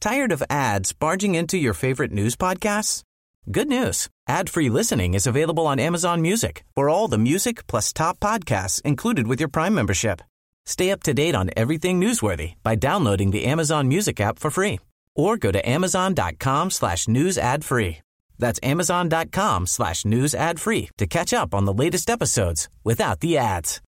Tired of ads barging into your favorite news podcasts? Good news. Ad-free listening is available on Amazon Music for all the music plus top podcasts included with your Prime membership. Stay up to date on everything newsworthy by downloading the Amazon Music app for free or go to amazon.com/news ad free. That's amazon.com/news ad free to catch up on the latest episodes without the ads.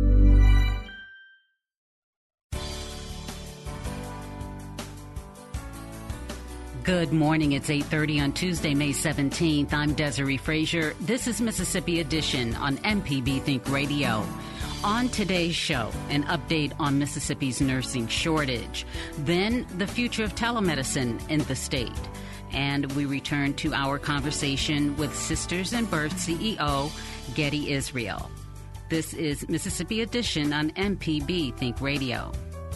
Good morning. It's 8:30 on Tuesday, May 17th. I'm Desiree Frazier. This is Mississippi Edition on MPB Think Radio. On today's show, an update on Mississippi's nursing shortage, then the future of telemedicine in the state. And we return to our conversation with Sisters in Birth CEO Getty Israel. This is Mississippi Edition on MPB Think Radio.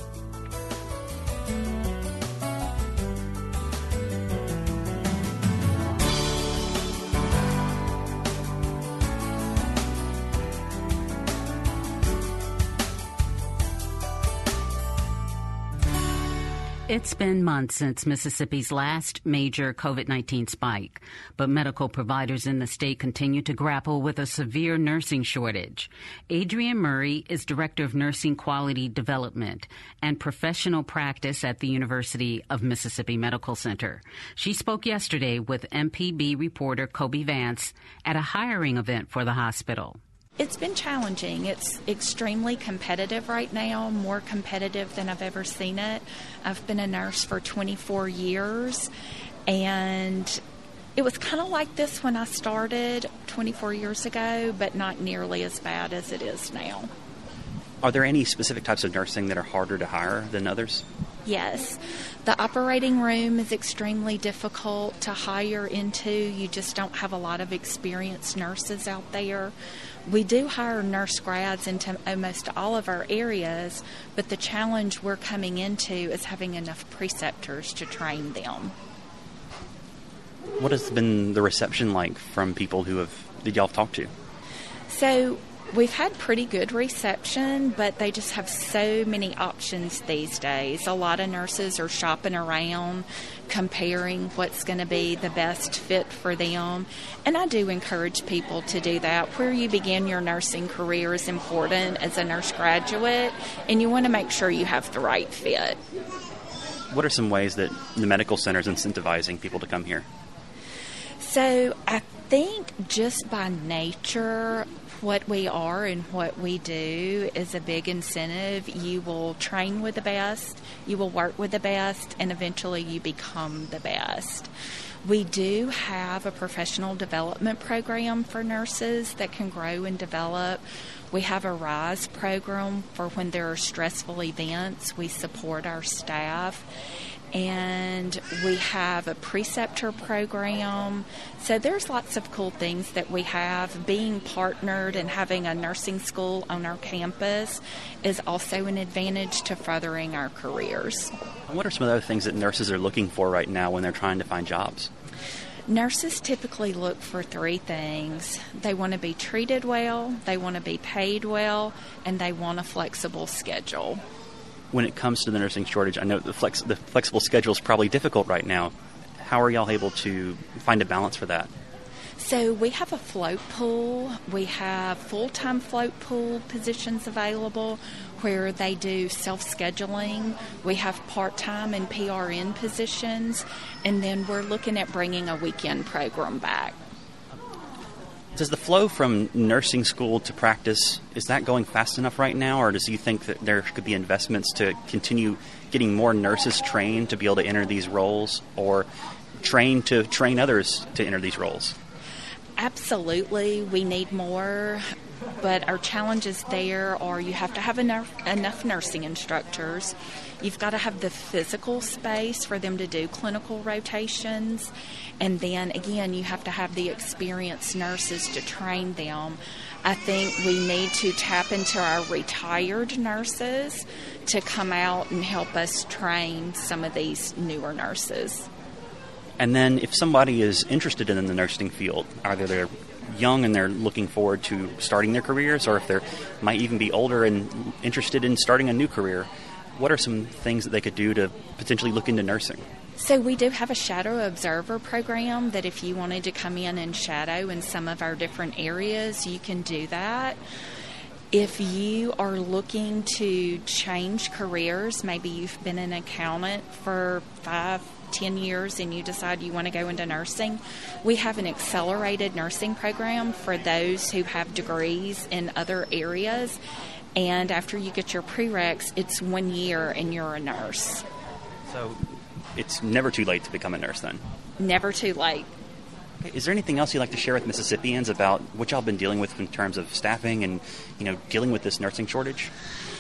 It's been months since Mississippi's last major COVID-19 spike, but medical providers in the state continue to grapple with a severe nursing shortage. Adrienne Murray is Director of Nursing Quality Development and Professional Practice at the University of Mississippi Medical Center. She spoke yesterday with MPB reporter Kobe Vance at a hiring event for the hospital. It's been challenging. It's extremely competitive right now, more competitive than I've ever seen it. I've been a nurse for 24 years, and it was kind of like this when I started 24 years ago, but not nearly as bad as it is now. Are there any specific types of nursing that are harder to hire than others? Yes. The operating room is extremely difficult to hire into. You just don't have a lot of experienced nurses out there. We do hire nurse grads into almost all of our areas, but the challenge we're coming into is having enough preceptors to train them. What has been the reception like from people that y'all have talked to? So we've had pretty good reception, but they just have so many options these days. A lot of nurses are shopping around, comparing what's going to be the best fit for them. And I do encourage people to do that. Where you begin your nursing career is important as a nurse graduate, and you want to make sure you have the right fit. What are some ways that the medical center is incentivizing people to come here? So I think just by nature, what we are and what we do is a big incentive. You will train with the best, you will work with the best, and eventually you become the best. We do have a professional development program for nurses that can grow and develop. We have a RISE program for when there are stressful events. We support our staff. And we have a preceptor program. So there's lots of cool things that we have. Being partnered and having a nursing school on our campus is also an advantage to furthering our careers. What are some of the other things that nurses are looking for right now when they're trying to find jobs? Nurses typically look for three things. They want to be treated well, they want to be paid well, and they want a flexible schedule. When it comes to the nursing shortage, I know the flexible schedule is probably difficult right now. How are y'all able to find a balance for that? So we have a float pool. We have full-time float pool positions available where they do self-scheduling. We have part-time and PRN positions, and then we're looking at bringing a weekend program back. Does the flow from nursing school to practice, is that going fast enough right now, or does you think that there could be investments to continue getting more nurses trained to be able to enter these roles, or train others to enter these roles? Absolutely, we need more, but our challenges there are you have to have enough nursing instructors. You've got to have the physical space for them to do clinical rotations. And then, again, you have to have the experienced nurses to train them. I think we need to tap into our retired nurses to come out and help us train some of these newer nurses. And then if somebody is interested in the nursing field, either they're young and they're looking forward to starting their careers, or if they might even be older and interested in starting a new career, what are some things that they could do to potentially look into nursing? So we do have a shadow observer program that if you wanted to come in and shadow in some of our different areas, you can do that. If you are looking to change careers, maybe you've been an accountant for 5-10 years and you decide you want to go into nursing, we have an accelerated nursing program for those who have degrees in other areas. And after you get your prereqs, it's 1 year and you're a nurse. So it's never too late to become a nurse then? Never too late. Okay. Is there anything else you'd like to share with Mississippians about what y'all been dealing with in terms of staffing and, dealing with this nursing shortage?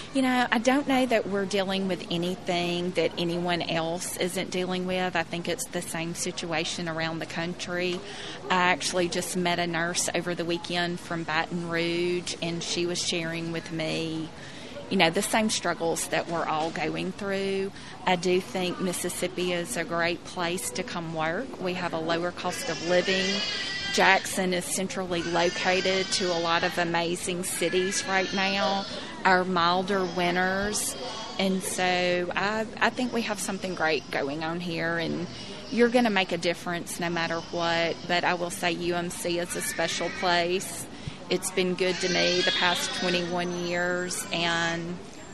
I don't know that we're dealing with anything that anyone else isn't dealing with. I think it's the same situation around the country. I actually just met a nurse over the weekend from Baton Rouge, and she was sharing with me, the same struggles that we're all going through. I do think Mississippi is a great place to come work. We have a lower cost of living. Jackson is centrally located to a lot of amazing cities right now. Our milder winters. And so I think we have something great going on here, and you're going to make a difference no matter what. But I will say UMC is a special place. It's been good to me the past 21 years, and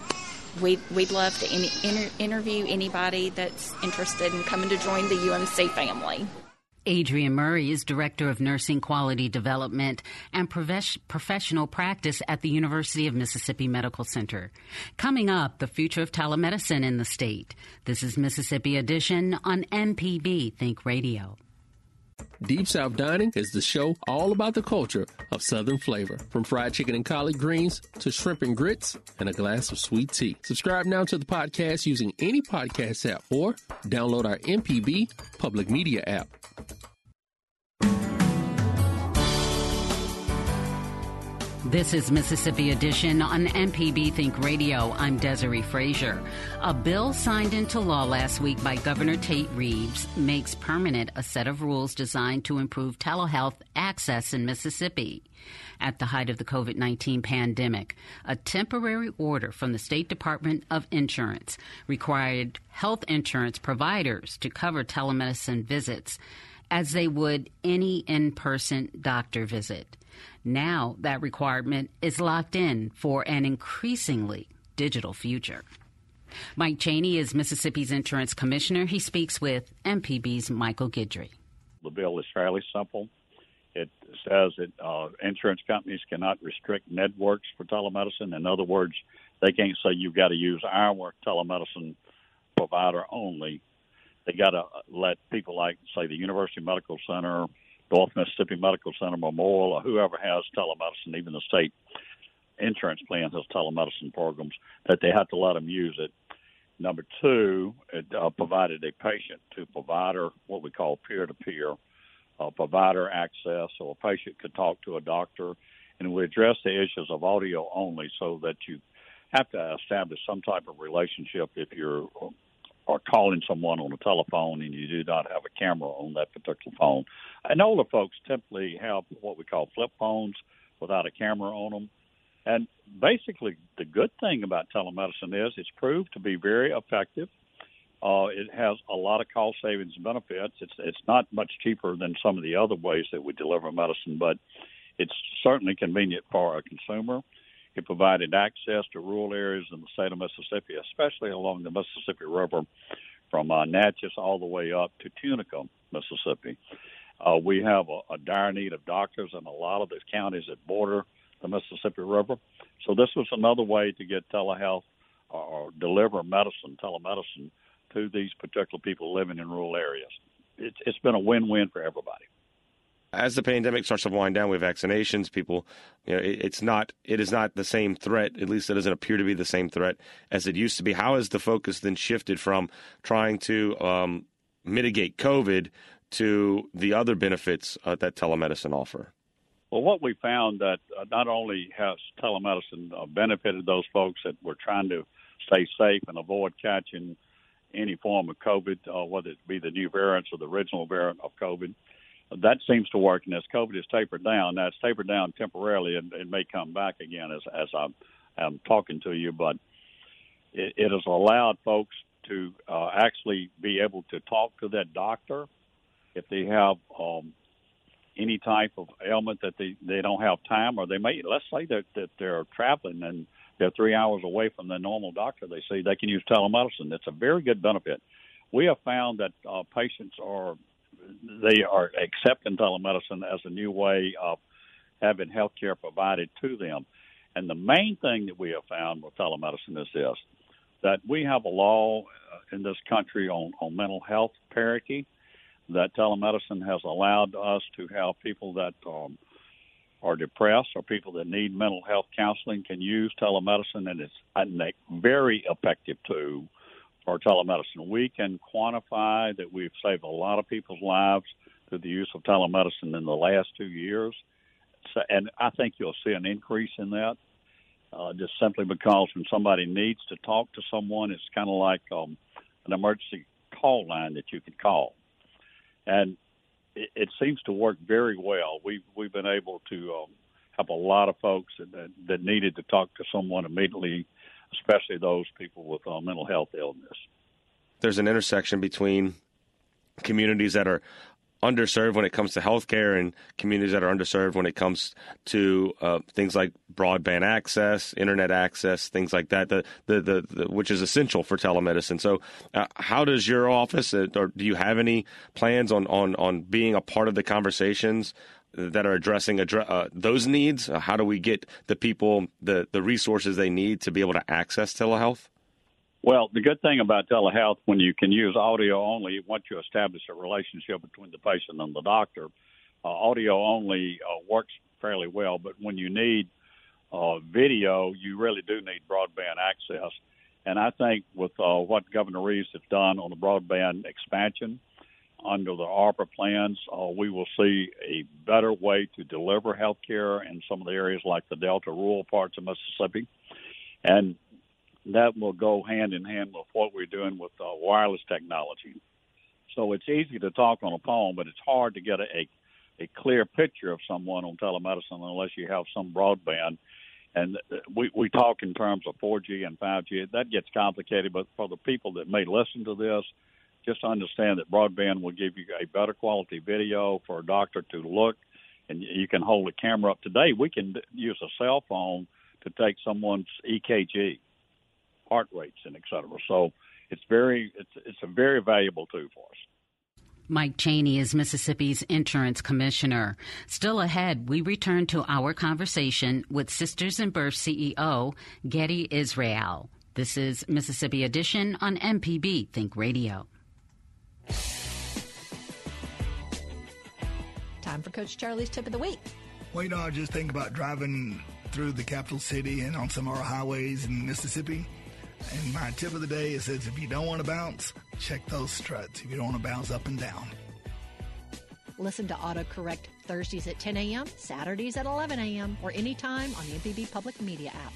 we'd love to interview anybody that's interested in coming to join the UMC family. Adrienne Murray is Director of Nursing Quality Development and Professional Practice at the University of Mississippi Medical Center. Coming up, the future of telemedicine in the state. This is Mississippi Edition on MPB Think Radio. Deep South Dining is the show all about the culture of Southern flavor, from fried chicken and collard greens to shrimp and grits and a glass of sweet tea. Subscribe now to the podcast using any podcast app or download our MPB Public Media app. This is Mississippi Edition on MPB Think Radio. I'm Desiree Frazier. A bill signed into law last week by Governor Tate Reeves makes permanent a set of rules designed to improve telehealth access in Mississippi. At the height of the COVID-19 pandemic, a temporary order from the State Department of Insurance required health insurance providers to cover telemedicine visits as they would any in-person doctor visit. Now that requirement is locked in for an increasingly digital future. Mike Cheney is Mississippi's insurance commissioner. He speaks with MPB's Michael Guidry. The bill is fairly simple. It says that insurance companies cannot restrict networks for telemedicine. In other words, they can't say you've got to use our telemedicine provider only. They got to let people like, say, the University Medical Center, North Mississippi Medical Center, Memorial, or whoever has telemedicine, even the state insurance plan has telemedicine programs, that they have to let them use it. Number two, it provided a patient to provider, what we call peer-to-peer provider access, so a patient could talk to a doctor. And we address the issues of audio only so that you have to establish some type of relationship if you're or calling someone on a telephone and you do not have a camera on that particular phone. And older folks typically have what we call flip phones without a camera on them. And basically the good thing about telemedicine is it's proved to be very effective. It has a lot of cost savings and benefits. It's not much cheaper than some of the other ways that we deliver medicine, but it's certainly convenient for a consumer. It provided access to rural areas in the state of Mississippi, especially along the Mississippi River from Natchez all the way up to Tunica, Mississippi. We have a dire need of doctors in a lot of the counties that border the Mississippi River. So this was another way to get telehealth or deliver telemedicine to these particular people living in rural areas. It's been a win-win for everybody. As the pandemic starts to wind down with vaccinations, people, it is not the same threat, at least it doesn't appear to be the same threat as it used to be. How has the focus then shifted from trying to mitigate COVID to the other benefits that telemedicine offer? Well, what we found that not only has telemedicine benefited those folks that were trying to stay safe and avoid catching any form of COVID, whether it be the new variants or the original variant of COVID, that seems to work, and as COVID is tapered down, now it's tapered down temporarily, and it may come back again as I'm talking to you, but it has allowed folks to actually be able to talk to that doctor if they have any type of ailment that they don't have time, or they may, let's say that they're traveling and they're 3 hours away from the normal doctor they see, they can use telemedicine. It's a very good benefit. We have found that patients are accepting telemedicine as a new way of having health care provided to them. And the main thing that we have found with telemedicine is this, that we have a law in this country on mental health parity, that telemedicine has allowed us to have people that are depressed or people that need mental health counseling can use telemedicine, and it's a very effective tool for telemedicine. We can quantify that we've saved a lot of people's lives through the use of telemedicine in the last 2 years. So, and I think you'll see an increase in that just simply because when somebody needs to talk to someone, it's kind of like an emergency call line that you can call. And it seems to work very well. We've been able to help a lot of folks that needed to talk to someone immediately, especially those people with mental health illness. There's an intersection between communities that are underserved when it comes to healthcare and communities that are underserved when it comes to things like broadband access, internet access, things like that, the which is essential for telemedicine. So how does your office, or do you have any plans on being a part of the conversations that are addressing those needs? How do we get the people the resources they need to be able to access telehealth? Well, the good thing about telehealth, when you can use audio only, once you establish a relationship between the patient and the doctor, audio only works fairly well. But when you need video, you really do need broadband access. And I think with what Governor Reeves has done on the broadband expansion under the ARPA plans, we will see a better way to deliver health care in some of the areas like the Delta rural parts of Mississippi. And that will go hand in hand with what we're doing with wireless technology. So it's easy to talk on a phone, but it's hard to get a clear picture of someone on telemedicine unless you have some broadband. And we talk in terms of 4G and 5G. That gets complicated, but for the people that may listen to this, just understand that broadband will give you a better quality video for a doctor to look, and you can hold a camera up. Today, we can use a cell phone to take someone's EKG, heart rates, and et cetera. So it's a very valuable tool for us. Mike Chaney is Mississippi's insurance commissioner. Still ahead, we return to our conversation with Sisters in Birth CEO Getty Israel. This is Mississippi Edition on MPB Think Radio. Time for Coach Charlie's Tip of the Week. Well, I just think about driving through the capital city and on some of our highways in Mississippi. And my tip of the day is if you don't want to bounce, check those struts. If you don't want to bounce up and down. Listen to AutoCorrect Thursdays at 10 a.m., Saturdays at 11 a.m., or anytime on the MPB Public Media app.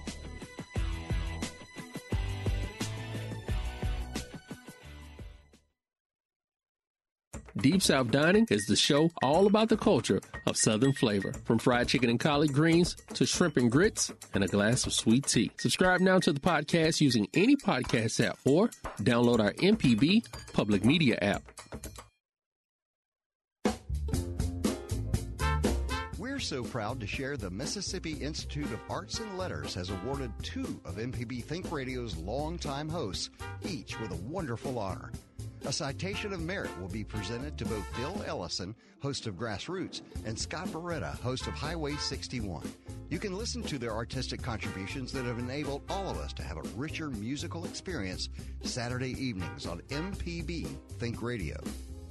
Deep South Dining is the show all about the culture of Southern flavor, from fried chicken and collard greens to shrimp and grits and a glass of sweet tea. Subscribe now to the podcast using any podcast app or download our MPB Public Media app. We're so proud to share the Mississippi Institute of Arts and Letters has awarded 2 of MPB Think Radio's longtime hosts, each with a wonderful honor. A citation of merit will be presented to both Bill Ellison, host of Grassroots, and Scott Beretta, host of Highway 61. You can listen to their artistic contributions that have enabled all of us to have a richer musical experience Saturday evenings on MPB Think Radio.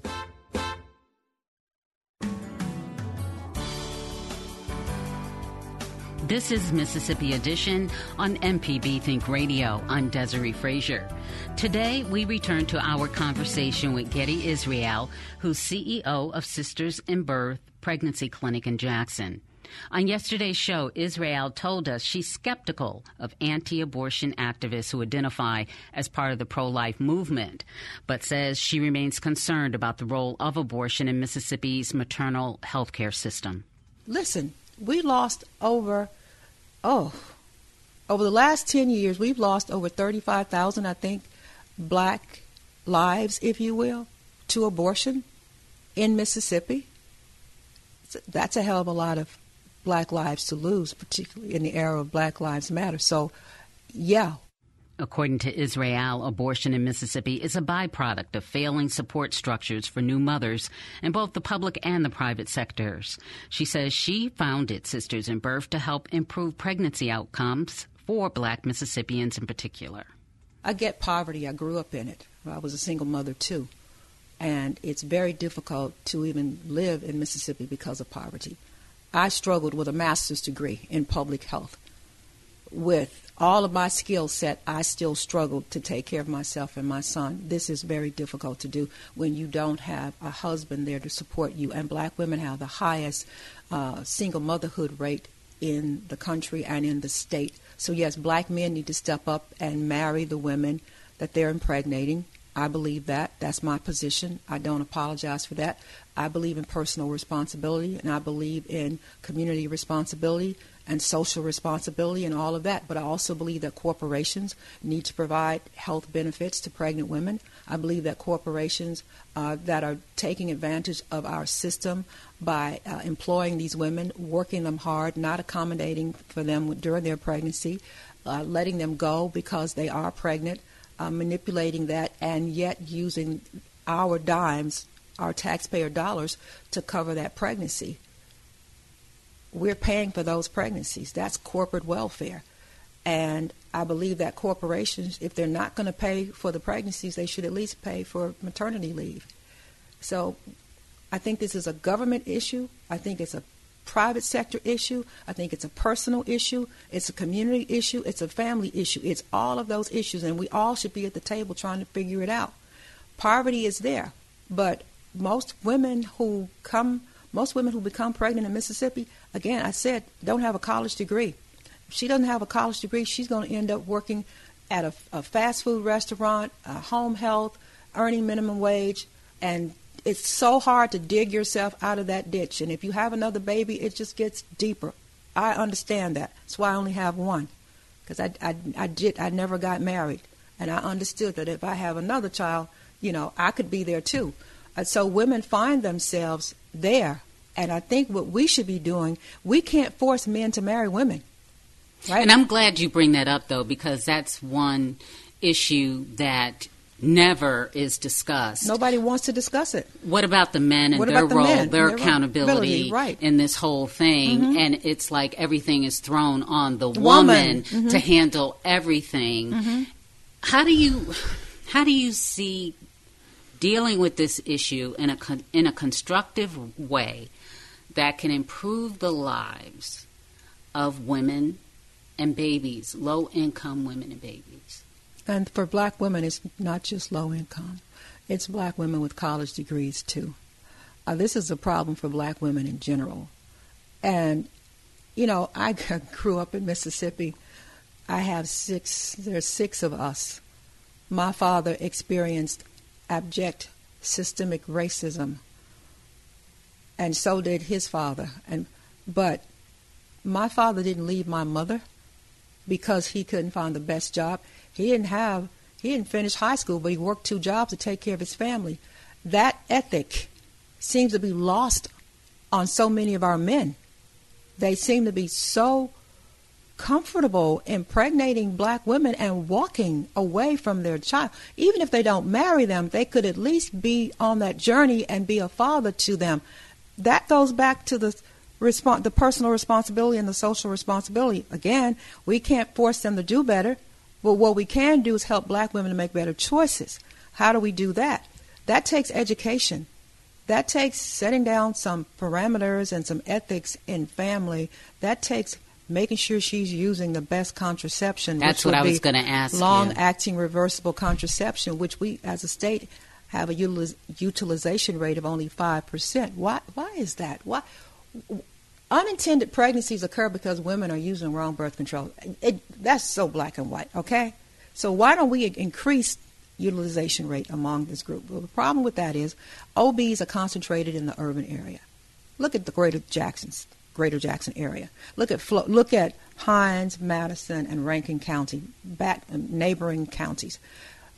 This is Mississippi Edition on MPB Think Radio. I'm Desiree Frazier. Today, we return to our conversation with Getty Israel, who's CEO of Sisters in Birth Pregnancy Clinic in Jackson. On yesterday's show, Israel told us she's skeptical of anti-abortion activists who identify as part of the pro-life movement, but says she remains concerned about the role of abortion in Mississippi's maternal health care system. Listen, we lost over the last 10 years, we've lost over 35,000, I think, black lives, if you will, to abortion in Mississippi. That's a hell of a lot of black lives to lose, particularly in the era of Black Lives Matter. So, yeah. According to Israel, abortion in Mississippi is a byproduct of failing support structures for new mothers in both the public and the private sectors. She says she founded Sisters in Birth to help improve pregnancy outcomes for black Mississippians in particular. I get poverty. I grew up in it. I was a single mother, too. And it's very difficult to even live in Mississippi because of poverty. I struggled with a master's degree in public health. With all of my skill set, I still struggled to take care of myself and my son. This is very difficult to do when you don't have a husband there to support you. And black women have the highest single motherhood rate in the country and in the state. So, yes, black men need to step up and marry the women that they're impregnating. I believe that. That's my position. I don't apologize for that. I believe in personal responsibility, and I believe in community responsibility and social responsibility and all of that. But I also believe that corporations need to provide health benefits to pregnant women. I believe that corporations that are taking advantage of our system by employing these women, working them hard, not accommodating for them during their pregnancy, letting them go because they are pregnant, manipulating that, and yet using our dimes, our taxpayer dollars, to cover that pregnancy. We're paying for those pregnancies. That's corporate welfare. And I believe that corporations, if they're not going to pay for the pregnancies, they should at least pay for maternity leave. So I think this is a government issue. I think it's a private sector issue. I think it's a personal issue. It's a community issue. It's a family issue. It's all of those issues, and we all should be at the table trying to figure it out. Poverty is there, but most women who become pregnant in Mississippi, again, I said, don't have a college degree. If she doesn't have a college degree, she's going to end up working at a fast food restaurant, home health, earning minimum wage, and it's so hard to dig yourself out of that ditch. And if you have another baby, it just gets deeper. I understand that. That's why I only have one, because I never got married, and I understood that if I have another child, I could be there too. So women find themselves there, and I think what we should be doing, we can't force men to marry women. Right? And I'm glad you bring that up, though, because that's one issue that never is discussed. Nobody wants to discuss it. What about the men and their role, their accountability in this whole thing? Mm-hmm. And it's like everything is thrown on the woman mm-hmm. to handle everything. Mm-hmm. How do you see dealing with this issue in a constructive way that can improve the lives of women and babies, low-income women and babies? And for black women, it's not just low income. It's black women with college degrees, too. This is a problem for black women in general. And, I grew up in Mississippi. There's 6 of us. My father experienced abject systemic racism, and so did his father. But my father didn't leave my mother because he couldn't find the best job. He didn't finish high school, but he worked 2 jobs to take care of his family. That ethic seems to be lost on so many of our men. They seem to be so comfortable impregnating black women and walking away from their child. Even if they don't marry them, they could at least be on that journey and be a father to them. That goes back to the personal responsibility and the social responsibility. Again, we can't force them to do better. But what we can do is help black women to make better choices. How do we do that? That takes education. That takes setting down some parameters and some ethics in family. That takes making sure she's using the best contraception. That's what I was going to ask you. Long-acting reversible contraception, which we as a state have a utilization rate of only 5%. Why is that? Why? Unintended pregnancies occur because women are using wrong birth control. That's so black and white, okay? So why don't we increase utilization rate among this group? Well, the problem with that is OBs are concentrated in the urban area. Look at the Greater Jackson area. Look at Hinds, Madison, and Rankin County, neighboring counties.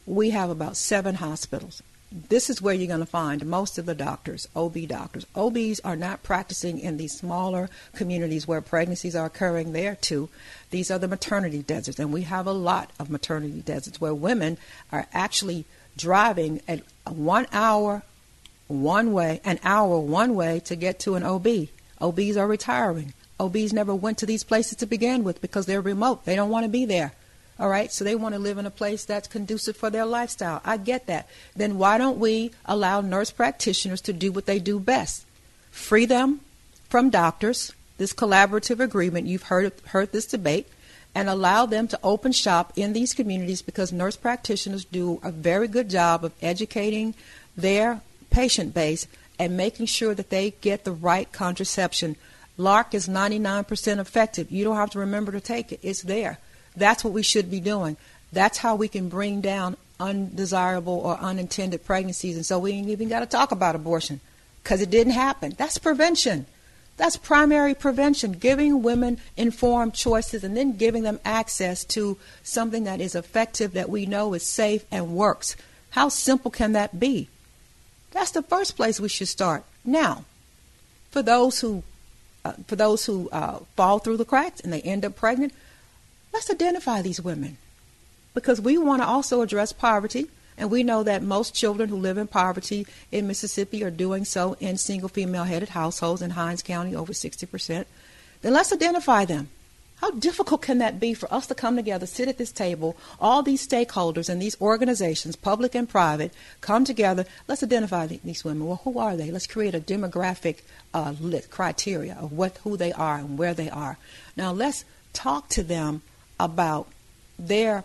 we have about 7 hospitals. This is where you're going to find most of the doctors, OB doctors. OBs are not practicing in these smaller communities where pregnancies are occurring there too. These are the maternity deserts, and we have a lot of maternity deserts where women are actually driving at 1 hour one way to get to an OB. OBs are retiring. OBs never went to these places to begin with because they're remote. They don't want to be there. All right, so they want to live in a place that's conducive for their lifestyle. I get that. Then why don't we allow nurse practitioners to do what they do best? Free them from doctors, this collaborative agreement, you've heard this debate, and allow them to open shop in these communities because nurse practitioners do a very good job of educating their patient base and making sure that they get the right contraception. LARC is 99% effective. You don't have to remember to take it. It's there. That's what we should be doing. That's how we can bring down undesirable or unintended pregnancies. And so we ain't even got to talk about abortion because it didn't happen. That's prevention. That's primary prevention, giving women informed choices and then giving them access to something that is effective, that we know is safe and works. How simple can that be? That's the first place we should start. Now, for those who fall through the cracks and they end up pregnant, let's identify these women, because we want to also address poverty, and we know that most children who live in poverty in Mississippi are doing so in single female-headed households in Hinds County, over 60%. Then let's identify them. How difficult can that be for us to come together, sit at this table, all these stakeholders and these organizations, public and private, come together. Let's identify these women. Well, who are they? Let's create a demographic criteria of who they are and where they are. Now let's talk to them about their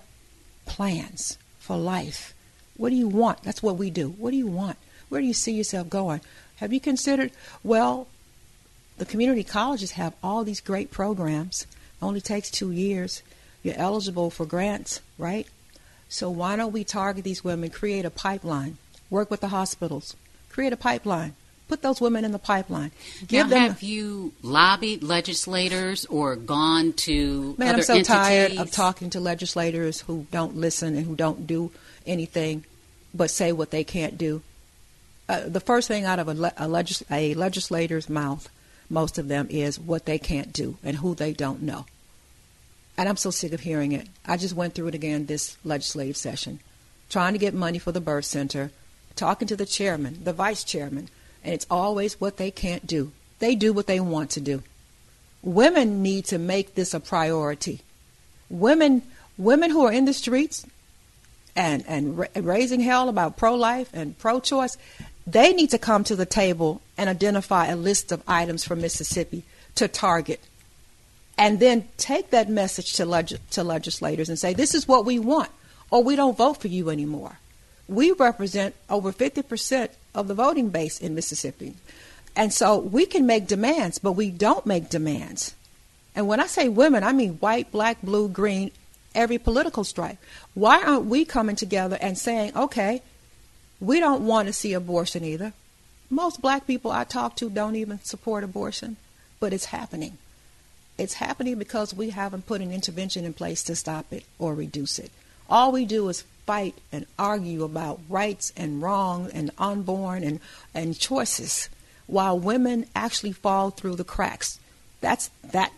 plans for life. What do you want? That's what we do. What do you want? Where do you see yourself going? Have you considered, well, the community colleges have all these great programs. It only takes 2 years. You're eligible for grants, right? So why don't we target these women, create a pipeline, work with the hospitals, create a pipeline. Put those women in the pipeline. Have you lobbied legislators or gone to other I'm so entities? Tired of talking to legislators who don't listen and who don't do anything but say what they can't do. The first thing out of a legislator's mouth, most of them, is what they can't do and who they don't know. And I'm so sick of hearing it. I just went through it again this legislative session, trying to get money for the birth center, talking to the chairman, the vice chairman, and it's always what they can't do. They do what they want to do. Women need to make this a priority. Women who are in the streets and raising hell about pro-life and pro-choice, they need to come to the table and identify a list of items for Mississippi to target. And then take that message to legislators and say, this is what we want, or we don't vote for you anymore. We represent over 50% of the voting base in Mississippi. And so we can make demands, but we don't make demands. And when I say women, I mean white, black, blue, green, every political stripe. Why aren't we coming together and saying, okay, we don't want to see abortion either. Most black people I talk to don't even support abortion, but it's happening. It's happening because we haven't put an intervention in place to stop it or reduce it. All we do is fight and argue about rights and wrong and unborn and choices, while women actually fall through the cracks. That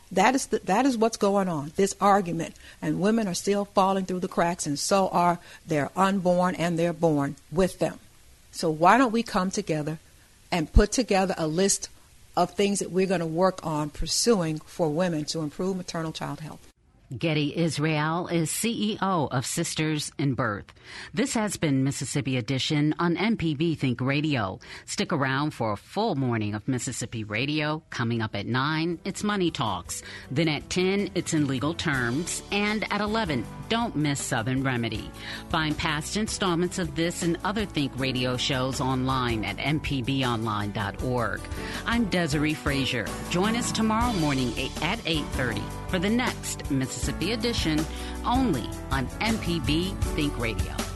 is what's going on, this argument. And women are still falling through the cracks, and so are their unborn and their born with them. So why don't we come together and put together a list of things that we're going to work on pursuing for women to improve maternal child health? Getty Israel is CEO of Sisters in Birth. This has been Mississippi Edition on MPB Think Radio. Stick around for a full morning of Mississippi radio. Coming up at 9, it's Money Talks. Then at 10, it's In Legal Terms. And at 11, don't miss Southern Remedy. Find past installments of this and other Think radio shows online at mpbonline.org. I'm Desiree Frazier. Join us tomorrow morning at 8:30 for the next Mississippi Edition, only on MPB Think Radio.